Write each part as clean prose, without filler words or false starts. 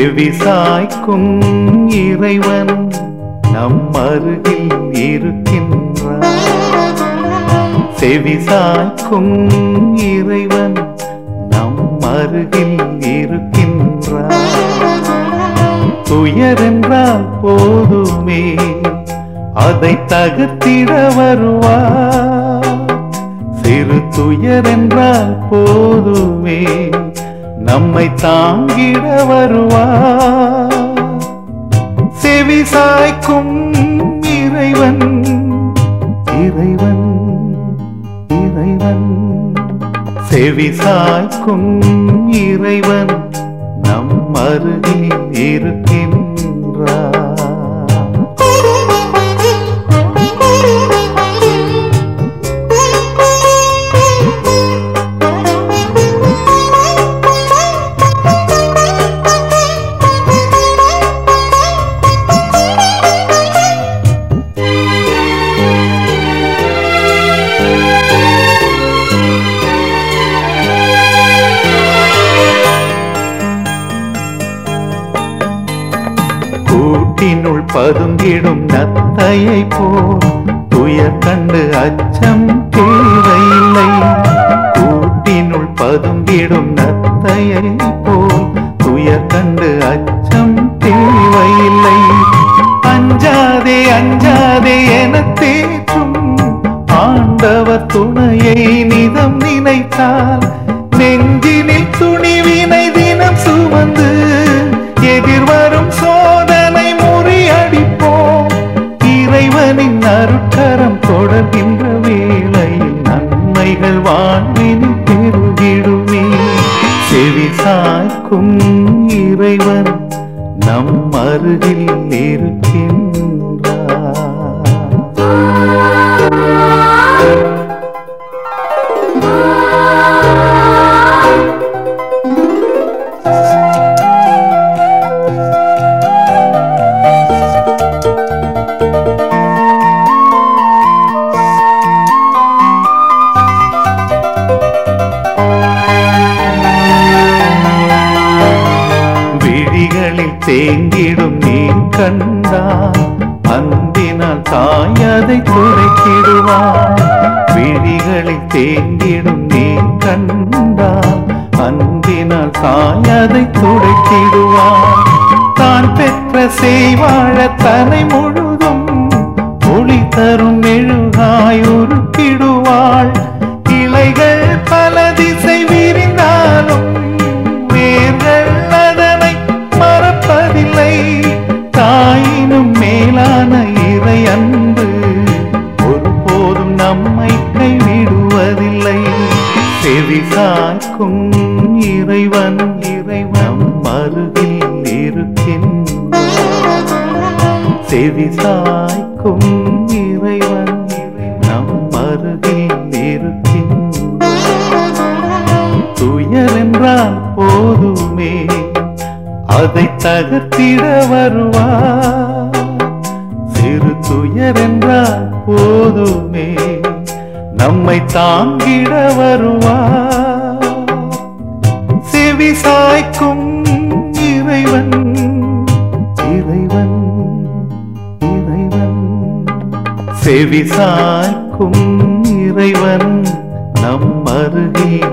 செவிசாய்க்கும் இறைவன் நம் அருகில் இருக்கின்றார். செவிசாய்க்கும் இறைவன் நம் அருகில் இருக்கின்றார். துயரென்றால் போதுமே அதை தகர்த்திட வருவார். சிறு துயரென்றால் போதுமே நம்மை தாங்கிட வருவார். செவிசாய்க்கும் இறைவன் இறைவன் இறைவன் செவிசாய்க்கும் இறைவன் நம் அருகில் இருக்கின்றார். கூட்டினுள் பதுங்கிடும் நத்தையை போல் துயர் கண்டு அச்சம் தேவையில்லை. கூட்டினுள் பதுங்கிடும் நத்தையை போல் துயர் கண்டு அச்சம் தேவையில்லை. அஞ்சாதே அஞ்சாதே என தேற்றும் ஆண்டவர் துணையை நிதம் நினைத்தால் நெஞ்சினில் துணிவினை தினம் சுமந்து எதிர்வரும் சோதனை முறியடிப்போம். இறைவனின் அருட்கரம் தொடர்கின்ற வேளையில் நன்மைகள் வாழ்வினில் பெருகிடுமே. செவிசாய்க்கும் இறைவன் நம் அருகில் இருக்கின்றார். விழிகளில் தேங்கிடும் நீர் கண்டால் அன்பினால் தாயதை துடைத்திடுவார். விழிகளில் தேங்கிடும் நீர் கண்டால் அன்பினால் தாயதை துடைத்திடுவார். தான் பெற்ற செய்வாழ தனை முழுதும் ஒளி தரும் மெழுகாய் உருக்கிடுவாள். இலைகள் பல திசை விரிந்தாலும் வேர்கள் அதனை மறப்பதில்லை. தாயினும் மேலான இறை அன்பு ஒருபோதும் நம்மை கைவிடுவதில்லை. செவிசாய்க்கும் இறைவன் இறைவன் அருகில் இருக்கின்றார். செவிசாய்க்கும் இறைவன் நம் அருகில் இருக்கின்றார். துயரென்றால் போதுமே அதை தகர்த்திட வருவார். சிறு துயரென்றால் போதுமே நம்மை தாங்கிட வருவார். செவிசாய்க்கும் இறைவன் இறைவன் இறைவன் செவிசாய்க்கும் இறைவன் நம் அருகில்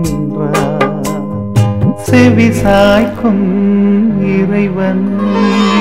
இருக்கின்றார். செவிசாய்க்கும் இறைவன்